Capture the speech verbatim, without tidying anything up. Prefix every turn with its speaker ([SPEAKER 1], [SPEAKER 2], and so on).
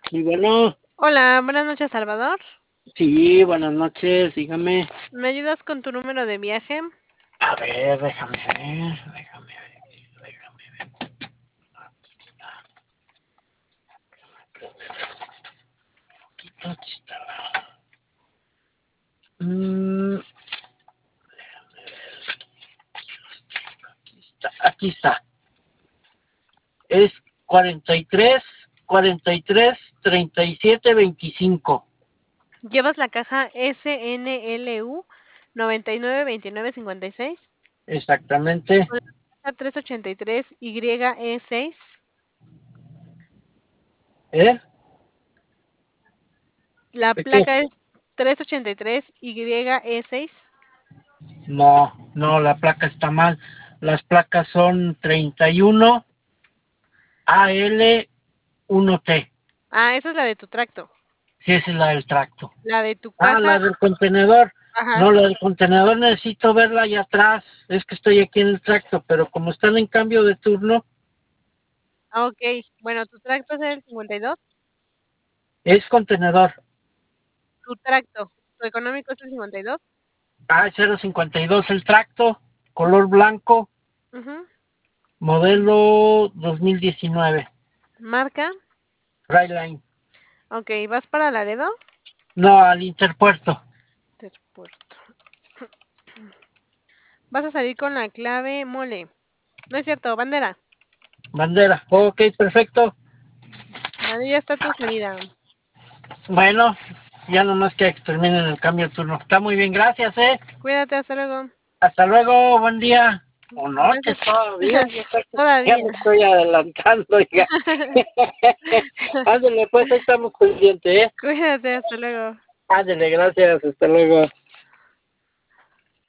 [SPEAKER 1] Y bueno,
[SPEAKER 2] Hola, buenas noches, Salvador.
[SPEAKER 1] sí, buenas noches, dígame.
[SPEAKER 2] ¿Me ayudas con tu número de viaje?
[SPEAKER 1] A ver, déjame ver, déjame ver, déjame ver. Aquí está. Mm, aquí está, aquí está. Es cuarenta y tres, cuarenta y tres, treinta y siete, veinticinco.
[SPEAKER 2] ¿Llevas la caja S N L U noventa y nueve veintinueve cincuenta y seis?
[SPEAKER 1] Exactamente.
[SPEAKER 2] ¿Con la caja trescientos ochenta y tres Y E seis?
[SPEAKER 1] ¿Eh?
[SPEAKER 2] ¿La
[SPEAKER 1] ¿De qué?
[SPEAKER 2] placa es trescientos ochenta y tres Y E seis?
[SPEAKER 1] No, no, la placa está mal. Las placas son treinta y uno A L uno T.
[SPEAKER 2] Ah, esa es la de tu tracto.
[SPEAKER 1] Sí, esa es la del tracto.
[SPEAKER 2] La de tu
[SPEAKER 1] Ah,
[SPEAKER 2] casa.
[SPEAKER 1] la del contenedor.
[SPEAKER 2] Ajá.
[SPEAKER 1] No, la del contenedor necesito verla allá atrás. Es que estoy aquí en el tracto, pero como están en cambio de turno,
[SPEAKER 2] Ah, ok. Bueno, tu tracto es el cincuenta y dos.
[SPEAKER 1] es contenedor.
[SPEAKER 2] Tu tracto. Tu económico es el cincuenta y dos.
[SPEAKER 1] Ah, cero cincuenta y dos el tracto, color blanco,
[SPEAKER 2] Ujú.
[SPEAKER 1] modelo dos mil diecinueve.
[SPEAKER 2] Marca.
[SPEAKER 1] Highline.
[SPEAKER 2] Ok, ¿vas para Laredo?
[SPEAKER 1] No, al interpuerto.
[SPEAKER 2] Interpuerto. Vas a salir con la clave mole. No es cierto, bandera.
[SPEAKER 1] Bandera. Ok, perfecto.
[SPEAKER 2] Vale, ya está tu salida.
[SPEAKER 1] Bueno, ya nomás que terminen el cambio de turno. Está muy bien, gracias, eh.
[SPEAKER 2] Cuídate, hasta luego.
[SPEAKER 1] Hasta luego, buen día. O noches
[SPEAKER 2] Gracias.
[SPEAKER 1] todavía, ya, casi- ya
[SPEAKER 2] Todavía.
[SPEAKER 1] me estoy adelantando, ya. Ándale, pues ahí estamos pendientes, ¿eh?
[SPEAKER 2] Cuídate, hasta luego.
[SPEAKER 1] Ándale, gracias, hasta luego.